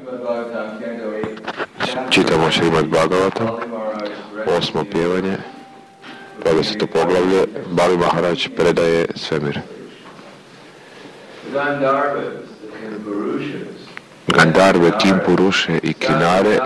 Čitamo Šrimad Bhagavatam, 8. pjevanje, 20. poglavlje, Bali Maharaj predaje svemir. Gandharve, Kimpuruše i Kinare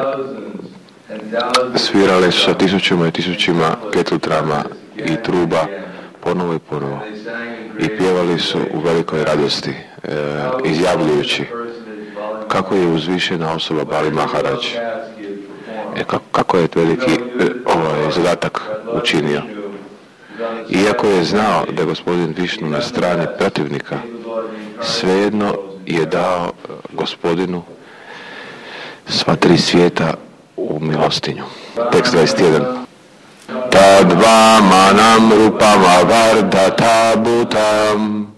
svirale su sa tisućima i tisućima ketlutrama i truba ponovo i ponovo i pjevali su u velikoj radosti, izjavljujući kako je uzvišena osoba Bali Maharaj, kako je veliki zadatak učinio. Iako je znao da je gospodin Višnu na strani protivnika, svejedno je dao gospodinu sva tri svijeta u milostinju. Tekst 21. Tad vamanam rupama vardhata bhutam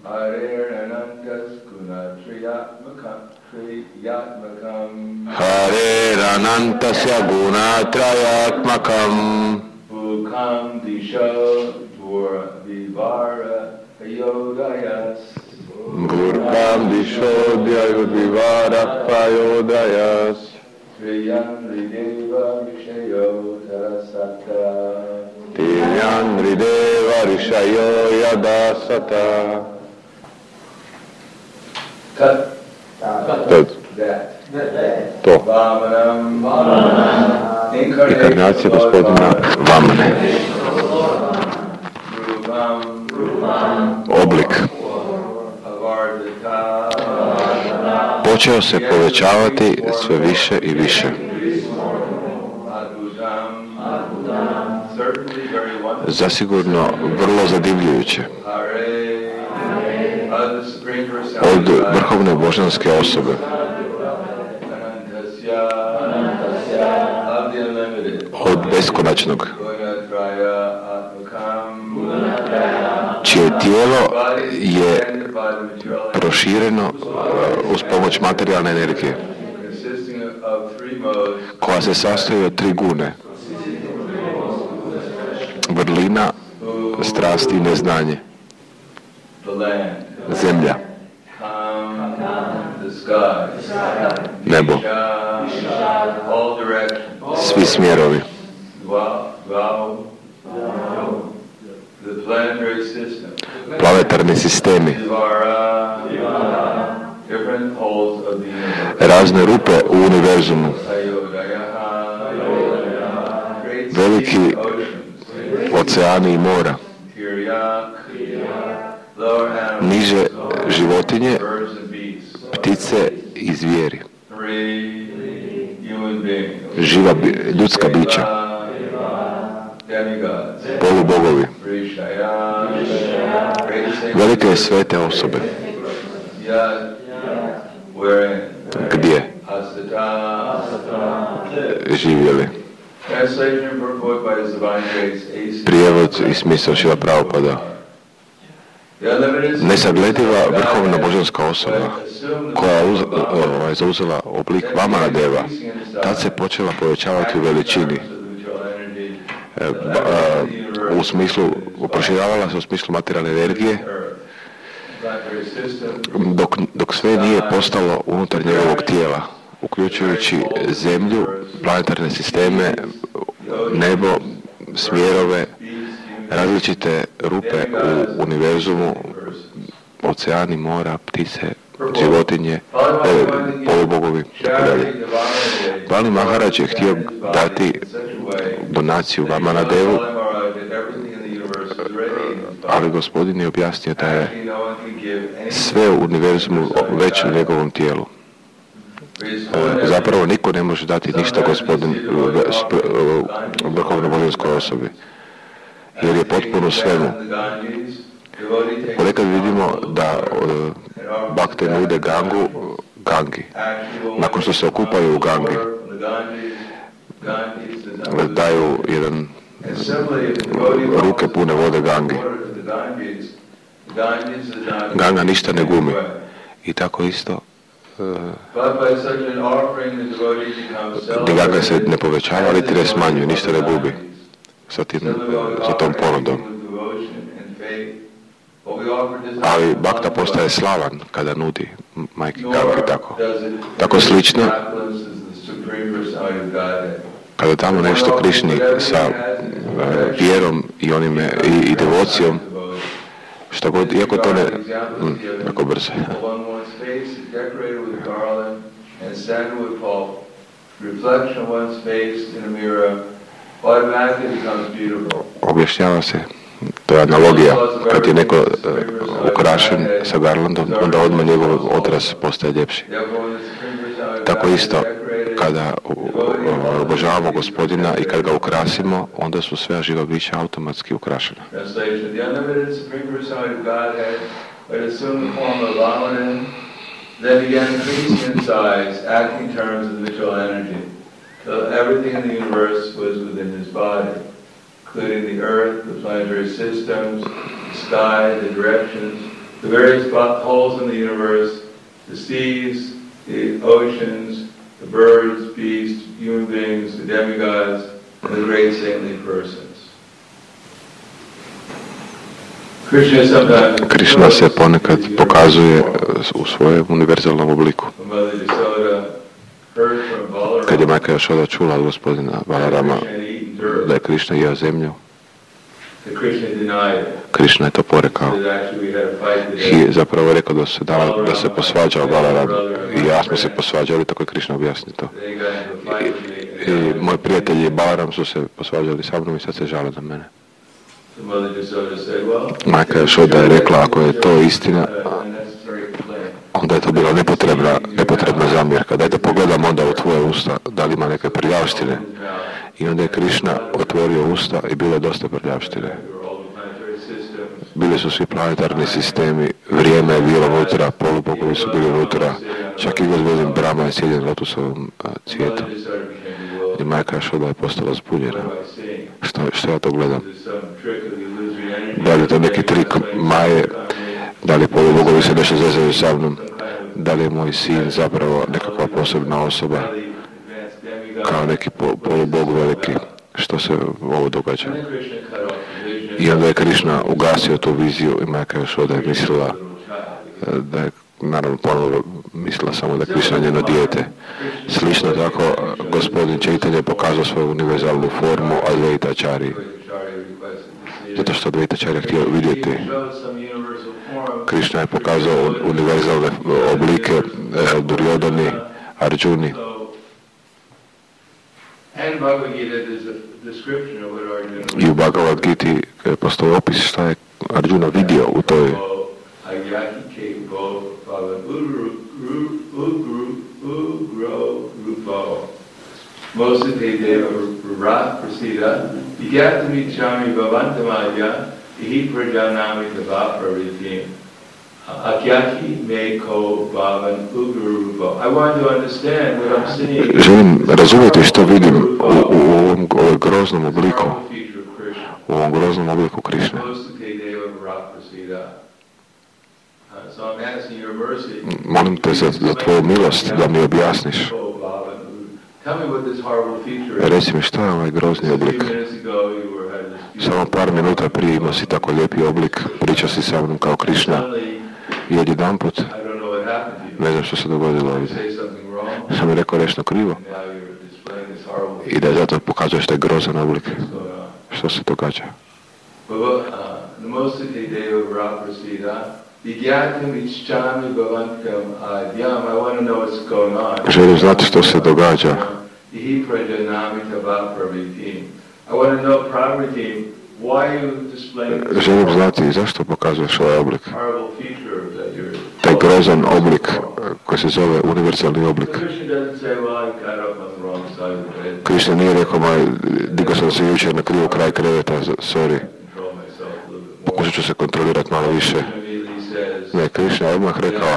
Hareranantasya gunatrayatmakam Gurkam dishodhyayudvivara payodayas Tinyan rideva rishayo yadasata. To. Inkarnacija gospodina Vamane. Oblik. Počeo se povećavati sve više i više. Zasigurno vrlo zadivljujuće. Od vrhovne božanske osobe. Od beskonačnog, čije tijelo je prošireno uz pomoć materijalne energije, koja se sastoji od tri gune: vrlina, strast i neznanje. Zemlja, nebo, svi smjerovi, planetarni sistemi, razne rupe u univerzumu, veliki oceani i mora, niže životinje, ptice i zvijeri, živa ljudska bića, polubogovi, velike i svete osobe. Gdje živjeli? Prijevod i smisao Šrila Prabhupada. Nesaglediva vrhovna božanska osoba koja je zauzela oblik Vamana Deva, tad se počela povećavati u veličini. U smislu, proširavala se u smislu materijalne energije, dok sve nije postalo unutar njegovog tijela, uključujući zemlju, planetarne sisteme, nebo, smjerove, različite rupe u univerzumu, oceani, mora, ptice, životinje, polubogovi, itd. Bali Maharaj je htio dati donaciju Vamana Devu, ali gospodin je objasnio da je sve u univerzumu već u njegovom tijelu. Zapravo niko ne može dati ništa gospodin vrhovnoj božanskoj osobi, jer je potpuno svemu. Ponekad vidimo da bakte nude Gangi. Nakon što se okupaju u Gangi, daju ruke pune vode Gangi. Ganga ništa ne gumi. I tako isto Ganga se ne povećava, ali ne smanjuje, ništa ne gubi sa tom ponudom. Ali Bhakta postaje slavan kada nudi majki Gangi tako. Tako slično kada damo nešto Krišni sa vjerom i onime i devocijom, što god, iako to ne, jako brzo. Objašnjava se, to je analogija, kad je neko ukrašen sa garlandom, onda odmah njegov odraz postaje ljepši. Tako isto, kada obožavamo Gospodina i kad ga ukrasimo, onda su sve živa bića automatski ukrašena. Then began increasing in size, acting in terms of visual energy, till everything in the universe was within his body, including the earth, the planetary systems, the sky, the directions, the various holes in the universe, the seas, the oceans, the birds, beasts, human beings, the demigods, and the great saintly persons. Krishna se ponekad pokazuje u svojem univerzalnom obliku. Kad je majka Jašoda čula od gospodina Balarama da je Krishna jeo zemlju, Krishna je to porekao i zapravo je rekao da se posvađao Balaram i ja smo se posvađali, tako je Krishna objasni to. I moji prijatelji Balaram su se posvađali sa mnom i sad se žale na mene. Majka Jašoda je rekla, ako je to istina, onda je to bila nepotrebna zamjerka. Dajte pogledam onda u tvoje usta, da li ima neke prljavštine. I onda je Krishna otvorio usta i bilo je dosta prljavštine. Bili su svi planetarni sistemi, vrijeme je bilo unutra, polubogovi su bili unutra, čak i gospodin Brahma je sjedjen lotusovom cvijetu. I majka Jašoda je postala zbunjena. Što ja to gledam? Da li je to neki trik Maje? Da li polubogovi se nešto zezaju sa mnom? Da li je moj sin zapravo nekakva posebna osoba? Kao neki polubog veliki? Što se ovo događa? I onda je Krishna ugasio tu viziju i majka Jašoda je mislila da je, naravno ponovno mislila samo da je Krishna njeno dijete. Slično tako, gospodin Chaitanya je pokazao svoju univerzalnu formu Advaitacharya. Zato što Advaitacharya htio vidjeti. Krishna je pokazao univerzalne oblike Duryodhani, Arjuni. I u Bhagavad Giti postoji opis šta je Arjuna vidio u toj Mosite deva rat prasida vigyatami chami bhavantamaya ihi prajanami tavaparitim akyaki meko bhavan ugurupa. I want to understand what I'm seeing. Želim razumjeti što vidim u ovom groznom obliku, u ovom groznom obliku Krišne. Molim te za tvoju milost da mi objasniš. Reci mi šta je ovaj grozni oblik. Samo par minuta prije imao si tako lijepi oblik, pričao si sa mnom kao Krišna i odjedanput ne znam što se dogodilo ovdje. Sam mi rekao nešto krivo i da je zato pokazuješ taj grozan oblik. Što se događa? Želim znati što se događa. Želim znati zašto pokazuješ ovaj oblik. Taj grozan oblik koji se zove univerzalni oblik. Krishna nije rekao, digao sam se jučer na krivu kraj kreveta, sorry. Pokušat ću se kontrolirati malo više. Ne, Krishna je odmah rekao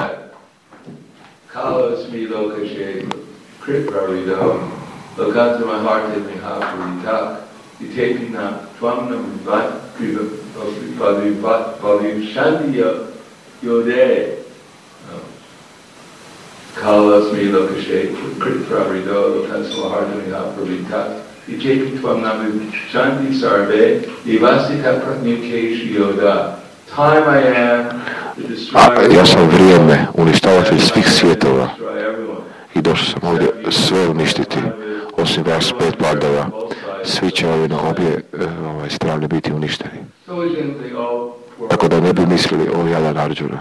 Kalasmi lokashe kripravrido lokansmahartaniha pravitat Ijepi tvam namu shanti sarve ivasita pratnyukeshi yoda. Time I am to destroy. Ja sam vrijeme, uništavatelj svih svjetova. I došao sam ovdje sve uništiti. osim vas 5 padova, svi će ovi na obje strane biti uništeni. Tako da ne bi mislili o jadan Arjuna.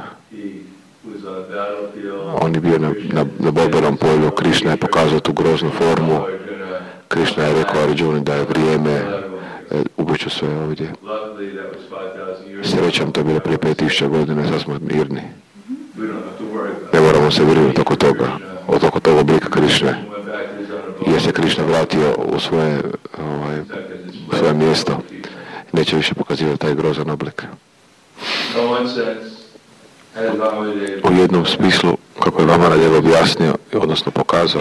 On je bio na borbenom polju, Krišna je pokazao tu groznu formu. Krišna je rekao Arjuni da je vrijeme, ubiću sve ovdje. Srećam, to je bilo prije 5000 godina, sad smo mirni. Ne moramo se brinuti oko toga, oko tog oblika Krišne. Jer se Krišna vratio u svoje mjesto. Neće više pokazivati taj grozan oblik. U jednom smislu, kako je Vamanadev objasnio, odnosno pokazao,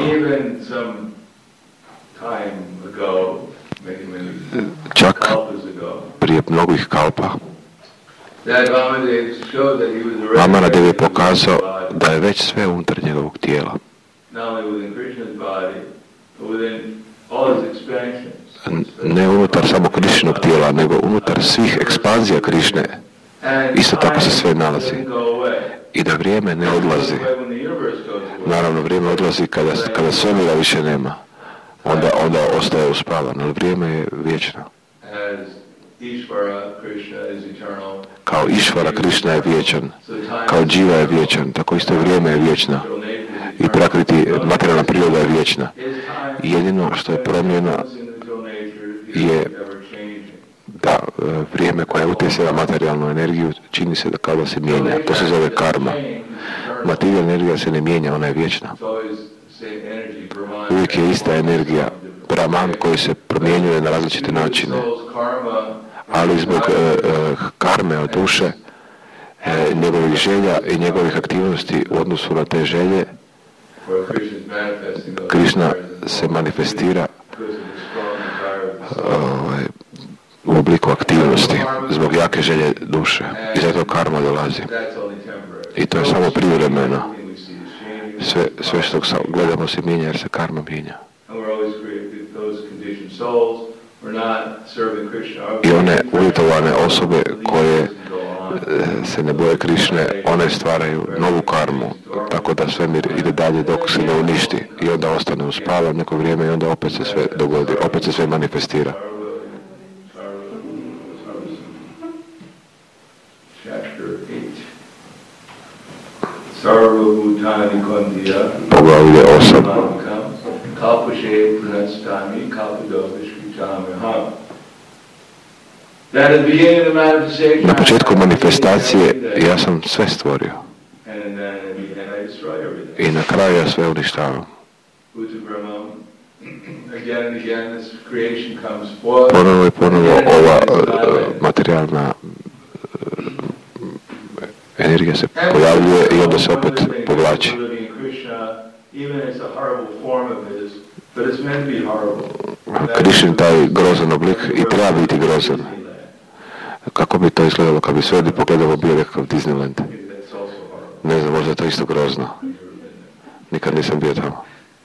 čak prije mnogih kalpa, Vamanadev je pokazao da je već sve unutar njegovog tijela. Ne unutar samo Krišnog tijela, nego unutar svih ekspanzija Krišne. Isto tako se sve nalazi. I da vrijeme ne odlazi. Naravno, vrijeme odlazi kada svemira više nema. Onda ostaje uspavan, ali vrijeme je vječno. Kao Išvara, Krišna je vječan. Kao Dživa je vječan. Tako isto vrijeme je vječno. I prakriti, materijalna priroda je vječna. I jedino što je promjena je da vrijeme koje utječe na materijalnu energiju čini se da kao da se mijenja. To se zove karma. Materijalna energija se ne mijenja, ona je vječna. Uvijek je ista energija, Brahman koji se promjenjuje na različite načine. Ali zbog karme od duše, njegovih želja i njegovih aktivnosti u odnosu na te želje, Krišna se manifestira u obliku aktivnosti zbog jake želje duše i zato karma dolazi. I to je samo privremeno. Sve što gledamo se mijenja jer se karma mijenja. I one uvjetovane osobe koje se ne boje Krišne, one stvaraju novu karmu, tako da svemir ide dalje dok se ne uništi i onda ostane uspavan neko vrijeme i onda opet se sve dogodi, opet se sve manifestira. Poglavlje 8. Na početku manifestacije ja sam sve stvorio i na kraju ja sve uništavam. Ponovo i ponovo ova materijalna energija se pojavljuje i onda se opet povlači. Krišin taj grozan oblik i treba biti grozan. Kako bi to izgledalo kad bi sve ovdje pogledalo bio nekakav Disneyland? Ne znam, možda je to isto grozno. Nikad nisam bio tamo.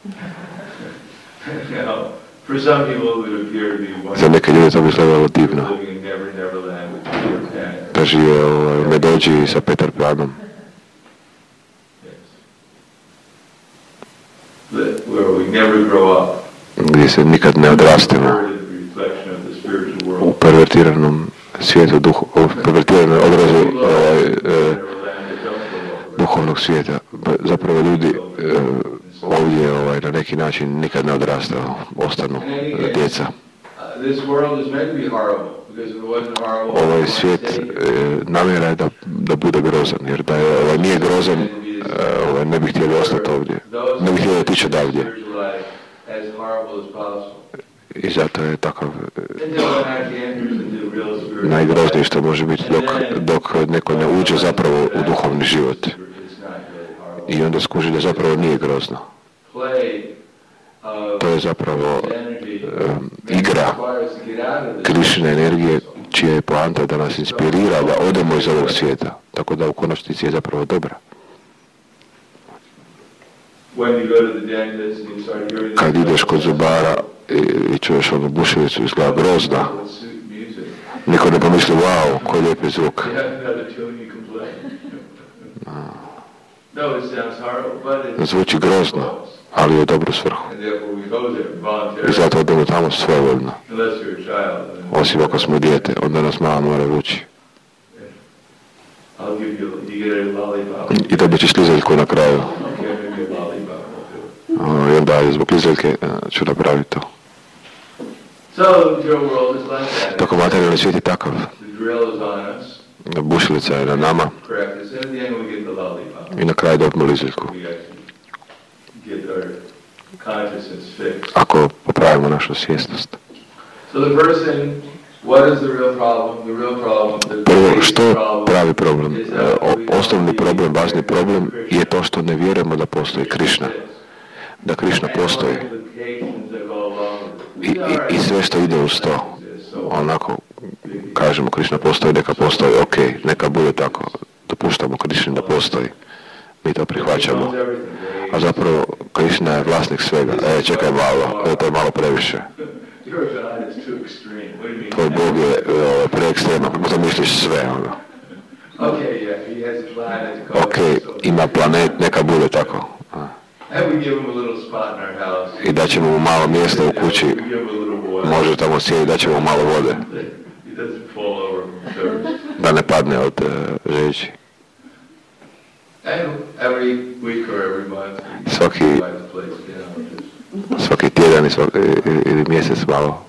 Za neke ljude to bi izgledalo divno. Da žive u Medođi sa Peter Panom. Gdje se nikad ne odrastemo u pervertiranom svijetu, u pervertiranoj odrazu duhovnog svijeta. Zapravo ljudi ovdje na neki način nikad ne odrastaju, ostanu djeca. Ovaj svijet namjera je da bude grozan, jer da je nije grozan, ne bi htjeli ostati ovdje, ne bi htjeli otići odavdje. I zato je takav najgrozniji što može biti dok neko ne uđe zapravo u duhovni život. I onda skuži da zapravo nije grozno. To je zapravo igra Krišine energije čija je poanta da nas inspirira da odemo iz ovog svijeta. Tako da u konačnici je zapravo dobra. Kad ideš kod zubara i čuješ onu buševicu izgleda grozna, niko ne pomisli, wow, koji lijepi zvuk. Zvuči grozno, ali u dobru svrhu. I zato odemo tamo svojevoljno. Osim ako smo dijete, onda nas mama mora vući. I dobit ćeš klizaljku na kraju. I onda zbog klizaljke ću napraviti to. Tako materijalni svijet je takav. Bušilica je na nama. I na kraju dobimo klizaljku. Ako popravimo našu svjesnost. Prvo, što je pravi problem? Osnovni problem, važni problem je to što ne vjerujemo da postoji Krišna. Da Krišna postoji. I sve što ide uz to. Onako, kažemo Krišna postoji, neka postoji, ok, neka bude tako. Dopuštamo Krišni da postoji. Mi to prihvaćamo. A zapravo Krišna je vlasnik svega. Čekaj malo, to je malo previše. Tvoj Bog je preekstreman, kako zamisliš sve, ono. Ok, ima planet, neka bude tako. I daćemo mu malo mjesta u kući, može tamo sjedi, daćemo mu malo vode. Da ne padne od žeći. Svaki tjedan ili mjesec malo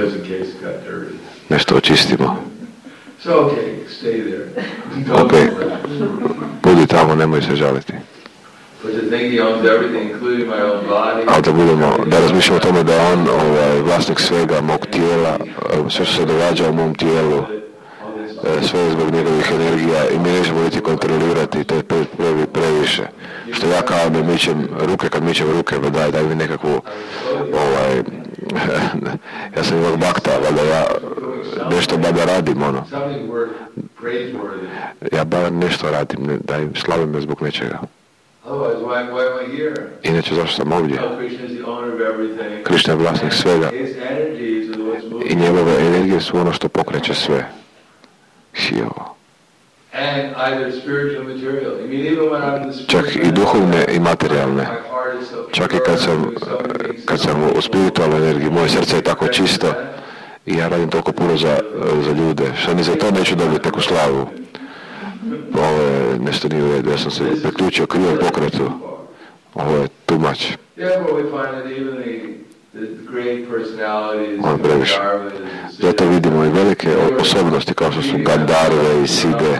nešto očistimo. Ok, budi tamo, nemoj se žaliti. Ali da razmišljamo o tome da je on vlasnik svega, mog tijela, sve što se događa u mom tijelu, sve je zbog njegovih energija i mi nećemo niti kontrolirati, to je previše. Što ja kao ne mičem ruke, kad mičem ruke, daj mi nekakvu, ja sam imao bakta, da ja nešto da radim, ono. Ja bar nešto radim, daj, slavim me zbog nečega. Inače, zašto sam ovdje? Krišna je vlasnik svega i njegove energije su ono što pokreće sve. Čak i duhovne i materijalne. Čak i kad sam u spiritualnoj energiji, moje srce je tako čisto i ja radim toliko puno za ljude, što ni za to neću dobiti neku slavu. Ovo je nešto nije u redu, ja sam se priključio krivom pokretu. Ovo je too much. Ono previše. Zato vidimo i velike osobnosti kao što su Gandharve i Sige.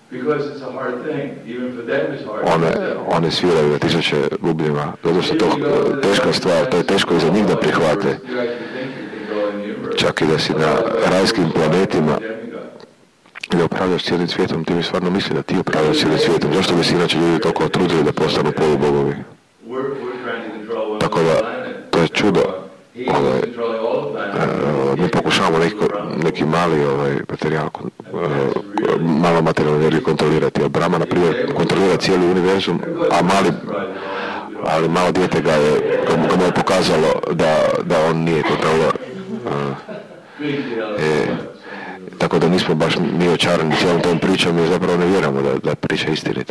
One sviraju na tisuće bubnjeva. Zato što to teška stvar, to je teško i za njih da prihvate. Čak i da si na rajskim planetima da upravljaš cijelim svijetom, ti mi stvarno misli da ti upravljaš cijelim svijetom. Zašto bi se inače ljudi toliko trudili da postanu polubogovi? Tako da, to je čudo. Mi pokušavamo neki mali materijal, malo materijalnu energiju kontrolirati. A Brahma, na primjer, kontrolira cijeli univerzum, a ali malo dijete ga mu je pokazalo da on nije kontrolor. Tako da nismo baš mi očarani cijelom tom pričom i zapravo ne vjerujemo da je priča istinita.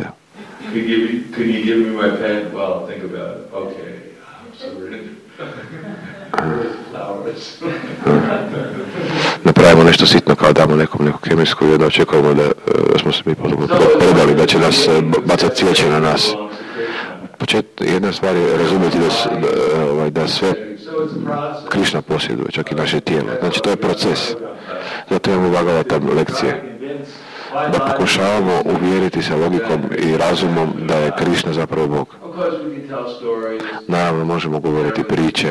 Napravimo nešto sitno kao damo neku kemijsku i onda očekujemo da smo se mi predali, da će nas bacati cvijeće na nas. Jedna stvar je razumjeti da sve Krišna posjeduje, čak i naše tijelo. Znači to je proces. Zato imamo Bhagavatam lekcije. Da pokušavamo uvjeriti se logikom i razumom da je Krišna zapravo Bog. Naravno možemo govoriti priče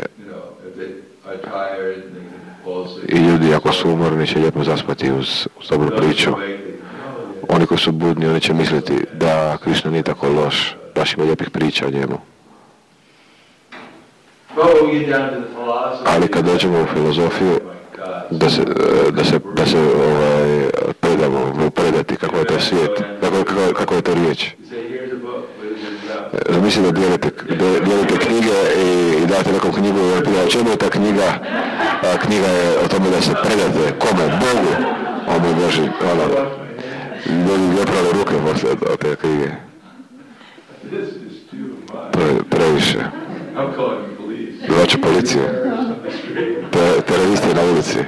i ljudi ako su umorni će lijepo zaspati uz dobru priču. Oni koji su budni, oni će misliti da Krišna nije tako loš, baš ima lijepih priča o njemu. Ali kad dođemo u filozofiju, da se predati kako je to svijet, kako je to riječ. Zamisli da dijelite knjige i date nekom knjigu i pita o čemu je ta knjiga. Knjiga je o tome da se predate kome? Bogu. O moj Bože, ljudi ljeprave ruke od te knjige. To je previše. Zvaću policiju. Teroristi na ulici.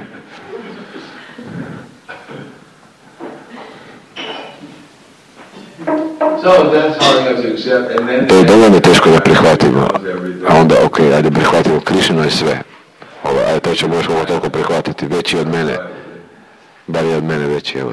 To je dovoljno teško da prihvatimo. A onda, ok, ajde prihvatimo, Krišino je sve. Ajde, to ćemo još ovo toliko prihvatiti, veći od mene. Bar je od mene veći, evo.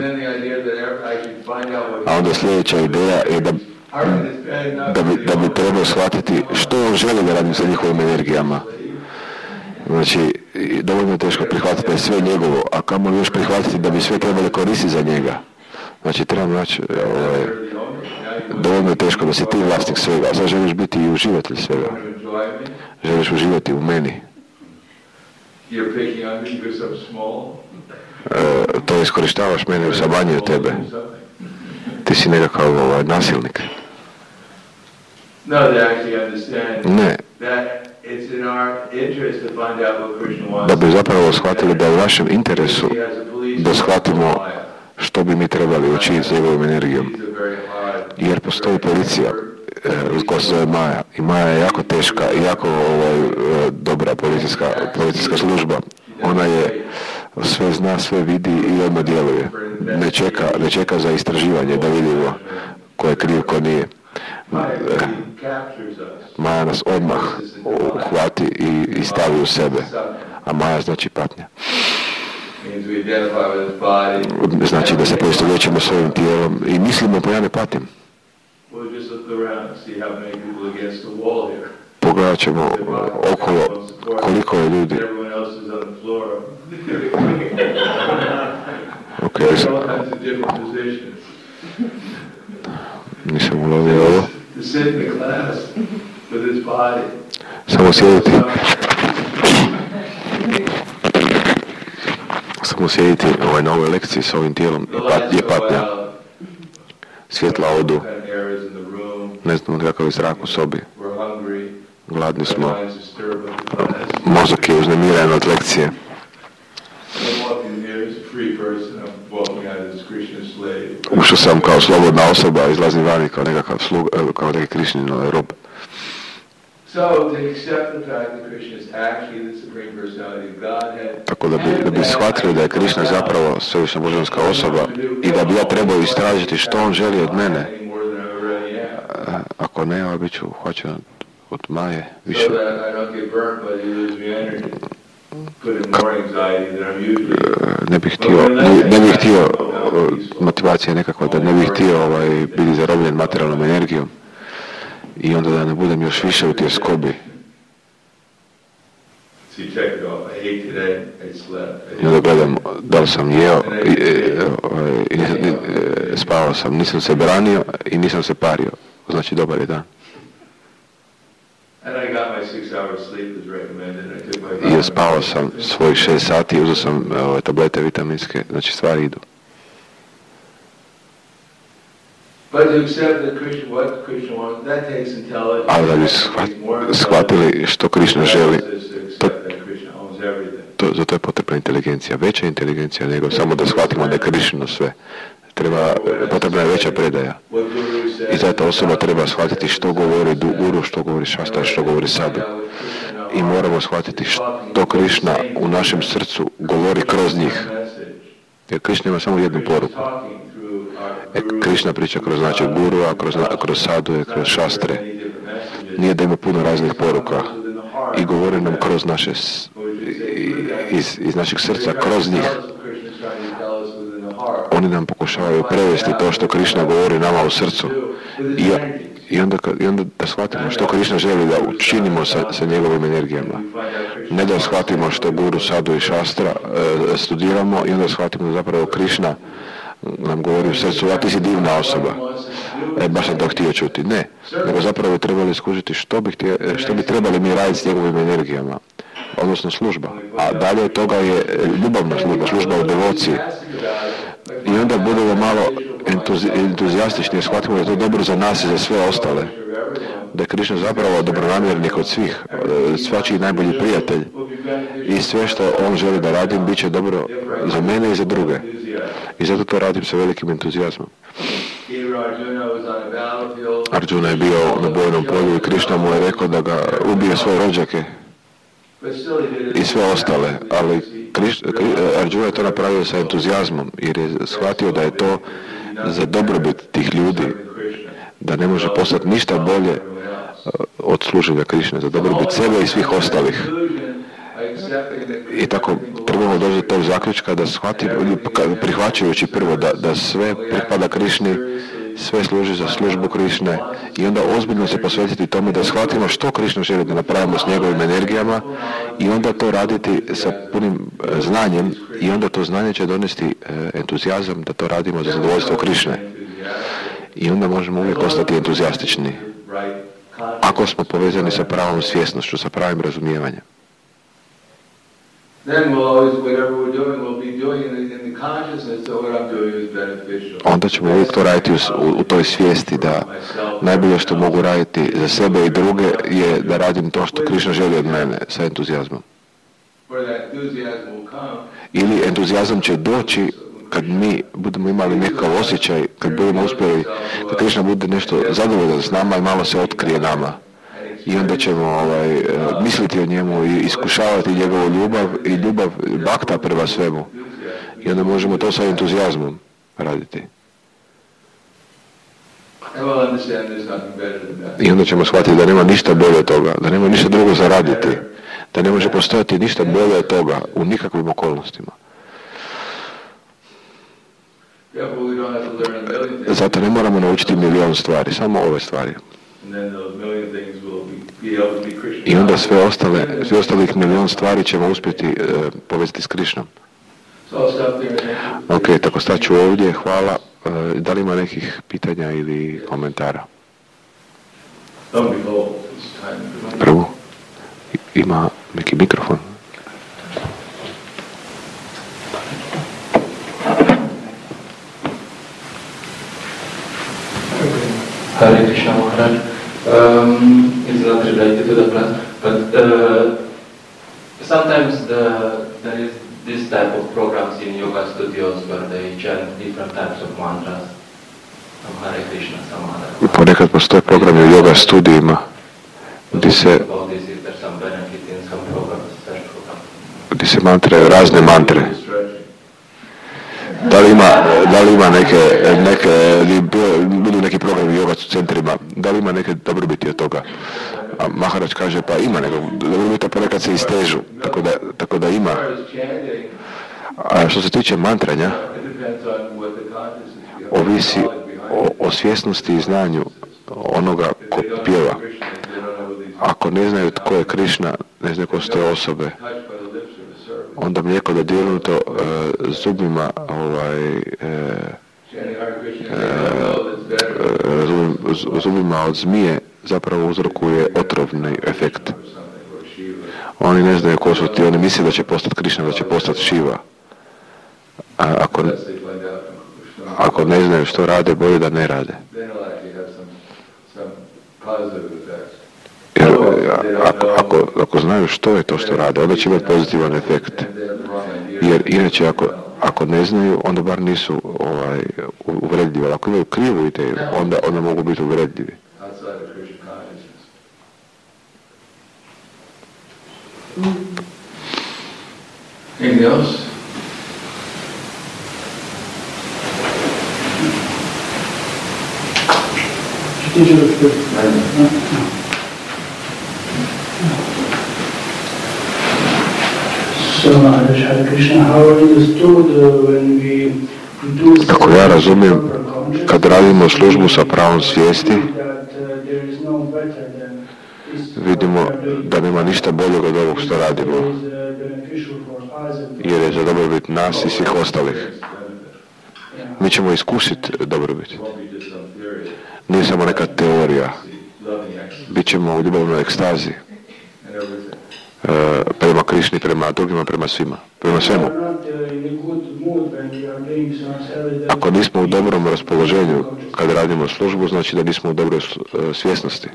A onda sljedeća ideja je da bi trebao shvatiti što on želi da radim sa njihovim energijama. Znači, dovoljno je teško prihvatiti da je sve njegovo, a kamo li još prihvatiti da bi sve trebali koristiti za njega. Znači, trebam naći, dovoljno je teško da si ti vlasnik svega, a sad želiš biti i uživatelj svega. Želiš uživati u meni. To iskorištavaš mene, sam manji od tebe. Ti si nekakav nasilnik. Ne. Da bi zapravo shvatili da je u našem interesu da shvatimo što bi mi trebali učiniti s njegovom energijom. Jer postoji policija koja se zove Maja. I Maja je jako teška i jako dobra policijska služba. Ona je sve zna, sve vidi i odmah djeluje. Ne čeka za istraživanje da vidimo ko je kriv, ko nije. Maja nas odmah uhvati i stavi u sebe. A Maja znači patnja. Znači da se poistovjećujemo svojim tijelom i mislimo pa ja ne patim. Pogledat ćemo okolo koliko je ljudi. Ok, nisam ulovio ovo. Samo sjediti. Na ovoj lekciji s ovim tijelom je patnja. Svjetla odu. Ne znamo kakav je zrak u sobi. Gladni smo. Mozak je uznemiren od lekcije. Ušao sam kao slobodna osoba, izlazim vani kao nekakav sluga, kao neki Krišnin rob. Tako da bi shvatili da je Krišna zapravo svevišnja božanska osoba i da bi ja trebao istražiti što on želi od mene. Ako ne, ja bit ću uhvaćen od Maje više. Ne bih htio motivacija nekakva, da ne bih htio biti zarobljen materijalnom energijom i onda da ne budem još više u tjeskobi. I onda gledam da li sam jeo, spavao sam, nisam se branio i nisam se pario. Znači dobar je dan. I spavao sam svojih 6 sati, uzeo sam tablete vitaminske, znači stvari idu. Ali da bi shvatili što Krišna želi, zato je potrebna inteligencija, veća inteligencija nego samo da shvatimo da je Krišno sve. Potrebna je veća predaja. I zato osoba treba shvatiti što govori Guru, što govori Šastra, što govori Sadhu. I moramo shvatiti što Krišna u našem srcu govori kroz njih. Jer Krišna ima samo jednu poruku. Krišna priča kroz znači Guru, a kroz Sadhu, kroz Šastre. Nije da ima puno raznih poruka. I govori nam kroz naše, iz našeg srca, kroz njih. Oni nam pokušavaju prevesti to što Krišna govori nama u srcu i onda da shvatimo što Krišna želi da učinimo sa njegovim energijama. Ne da shvatimo što Guru, Sadhu i Šastra studiramo i onda shvatimo da zapravo Krišna nam govori u srcu, a ti si divna osoba. Baš sam to htio čuti. Ne, nego zapravo trebali skužiti što bi trebali mi raditi s njegovim energijama. Odnosno služba. A dalje od toga je ljubavna služba u devociji. I onda budemo malo entuzijastični, shvatimo da je to dobro za nas i za sve ostale. Da je Krišna zapravo dobronamjernik od svih, svačiji najbolji prijatelj. I sve što on želi da radim, bit će dobro za mene i za druge. I zato to radim sa velikim entuzijazmom. Arjuna je bio na bojnom polju i Krišna mu je rekao da ga ubije svoje rođake i sve ostale, ali Arjuna je to napravio sa entuzijazmom jer je shvatio da je to za dobrobit tih ljudi, da ne može postati ništa bolje od služenja Krišne, za dobrobit sebe i svih ostalih. I tako trebamo doći do tog zaključka da shvatimo, prihvaćajući prvo da sve pripada Krišni, sve služi za službu Krišne i onda ozbiljno se posvetiti tome da shvatimo što Krišna želi da napravimo s njegovim energijama i onda to raditi sa punim znanjem i onda to znanje će donesti entuzijazam da to radimo za zadovoljstvo Krišne. I onda možemo uvijek ostati entuzijastični ako smo povezani sa pravom svjesnošću, sa pravim razumijevanjem. Onda ćemo uvijek to raditi u toj svijesti da najbolje što mogu raditi za sebe i druge je da radim to što Krišna želi od mene sa entuzijazmom. Ili entuzijazam će doći kad mi budemo imali nekakav osjećaj, kad budemo uspjeli, kad Krišna bude nešto zadovoljan s nama i malo se otkrije nama. I onda ćemo misliti o njemu i iskušavati njegovu ljubav i ljubav bakta prema svemu. I onda možemo to sa entuzijazmom raditi. I onda ćemo shvatiti da nema ništa bolje od toga, da nema ništa drugo za raditi, da ne može postojati ništa bolje od toga u nikakvim okolnostima. Zato ne moramo naučiti milion stvari, samo ove stvari. I onda sve ostalih milion stvari ćemo uspjeti povezati s Krišnom. Ok, tako staću ovdje, hvala. Da li ima nekih pitanja ili komentara? Prvo, ima neki mikrofon. Hare Krishna Maharaj. It's not related to the class, but sometimes there is this type of programs in yoga studios where they chant different types of mantras. Hare Krishna, Samadha. Ponekad postoje programi u yoga studijima gdje se mantre, razne mantre. Da li ima budu neki programi u yoga centrima, da li ima neke dobrobiti od toga? A Maharaj kaže pa ima nekog dobrobita, ponekad se istežu, tako da ima. A što se tiče mantranja, ovisi o svjesnosti i znanju onoga ko pjeva. Ako ne znaju tko je Krišna, ne znaju ko su te osobe, onda mlijeko dodirnuto zubima zubima od zmije zapravo uzrokuje otrovni efekt. Oni ne znaju ko su ti, oni misle da će postati Krišna, da će postati Šiva. Ako ne znaju što rade, bolje da ne rade. Jer ako znaju što je to što rade, onda će imati pozitivan efekt. Jer inače ako ne znaju, onda bar nisu uvredljivi. Ako imaju krivu ideju, onda mogu biti uvredljivi. Anything else? Kako ja razumijem, kad radimo službu sa pravom svijesti, vidimo da nema ništa boljeg od ovog što radimo, jer je za dobrobit nas i svih ostalih. Mi ćemo iskusiti dobrobit. Nije samo neka teorija. Bićemo u ljubavnoj ekstazi. Prema Krišni, prema drugima, prema svima, prema svemu. Ako nismo u dobrom raspoloženju kad radimo službu, znači da nismo u dobroj svjesnosti.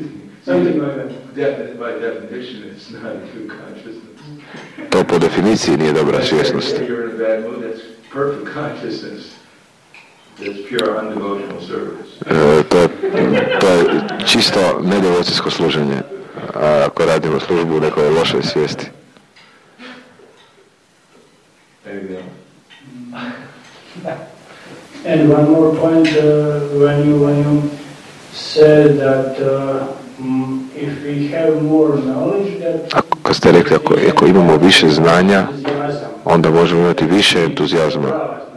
To po definiciji nije dobra svjesnost. To je čisto nedevocijsko služenje, ako radimo službu u nekoj lošoj svijesti. And one more point, when you said that if we have more knowledge, that ako ste rekli, ako imamo više znanja, onda možemo imati više entuzijazma.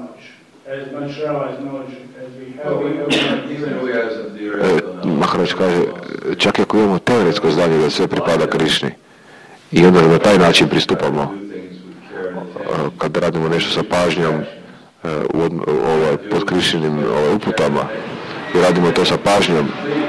Maharaj kaže, čak i ako imamo teoretsko znanje da sve pripada Krišni i onda na taj način pristupamo, kad radimo nešto sa pažnjom, pod Krišnim uputama i radimo to sa pažnjom,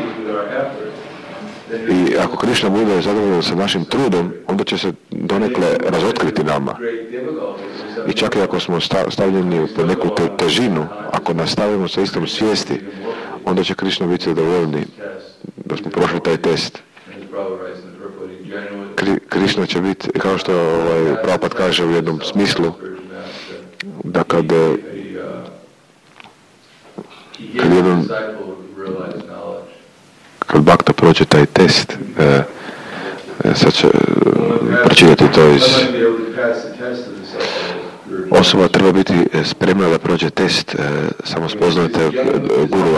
i ako Krišna bude zadovoljan sa našim trudom, onda će se donekle razotkriti nama. I čak i ako smo stavljeni pod neku težinu, ako nastavimo sa istom svijesti, onda će Krišna biti zadovoljni da smo prošli taj test. Krišna će biti, kao što Prabhupada kaže u jednom smislu, da kad Bhakta prođe taj test, sad će pročitati to iz... Osoba treba biti spremna da prođe test samospoznate gurua.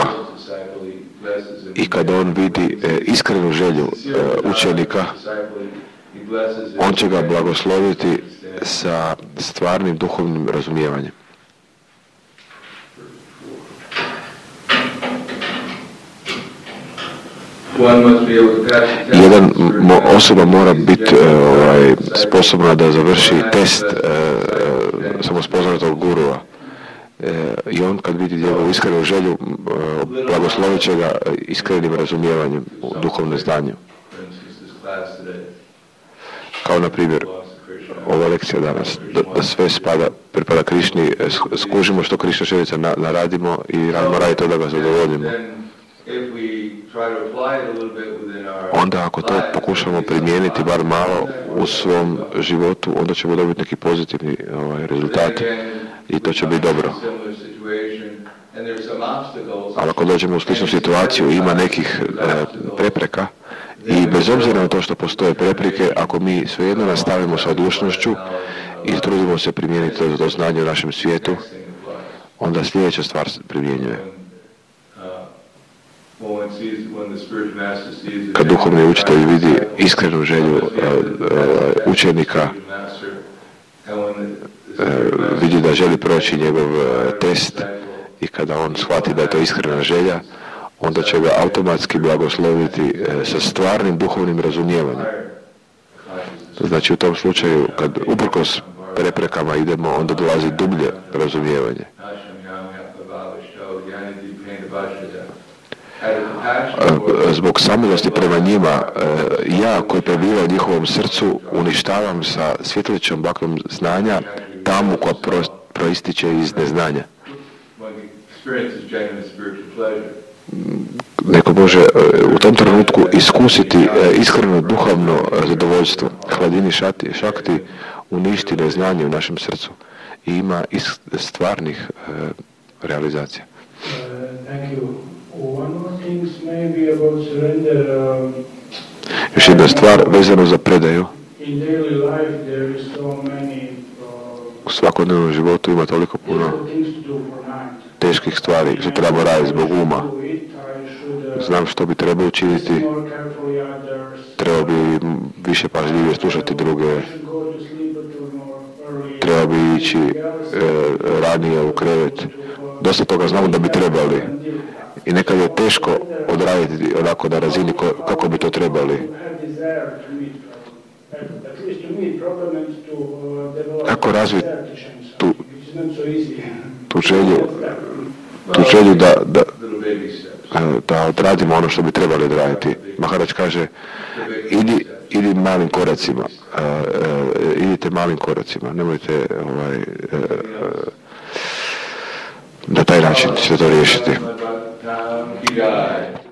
I kad on vidi iskrenu želju učenika, on će ga blagosloviti sa stvarnim duhovnim razumijevanjem. Osoba mora biti sposobna da završi test samospoznatog gurua. I on kad vidi njegovu iskrenu želju, blagoslovit će ga iskrenim razumijevanjem u duhovnom znanju. Kao na primjer, ova lekcija danas, da sve pripada Krišni, skužimo što Krišna želica naradimo i radimo to da ga zadovoljimo. Onda ako to pokušamo primijeniti bar malo u svom životu, onda ćemo dobiti neki pozitivni rezultat i to će biti dobro. Ali ako dođemo u sličnu situaciju i ima nekih prepreka, i bez obzira na to što postoje prepreke, ako mi svejedno nastavimo sa odlučnošću i trudimo se primijeniti to znanje u našem svijetu, onda sljedeća stvar se primjenjuje. Kad duhovni učitelj vidi iskrenu želju učenika, vidi da želi proći njegov test i kada on shvati da je to iskrena želja, onda će ga automatski blagosloviti sa stvarnim duhovnim razumijevanjem. Znači u tom slučaju, kad uprkos preprekama idemo, onda dolazi dublje razumijevanje. Zbog samilosti prema njima, ja koji prebiva u njihovom srcu uništavam sa svjetlećom bakom znanja tamu koja proističe iz neznanja. Neko može u tom trenutku iskusiti iskreno duhovno zadovoljstvo. Hladini šakti uništi neznanje u našem srcu i ima stvarnih realizacija. Još jedna stvar vezano za predaju. U svakodnevnom životu ima toliko puno teških stvari što trebamo raditi zbog uma. Znam što bi trebao učiniti, trebao bi više pažljivije slušati druge, trebao bi ići ranije u krevet. Dosta toga znamo da bi trebali i nekad je teško odraditi onako na razini kako bi to trebali. Kako razviti tu želju da odradimo ono što bi trebali odraditi. Maharaj kaže, idi malim koracima, idite malim koracima, nemojte na taj način ćete to riješiti.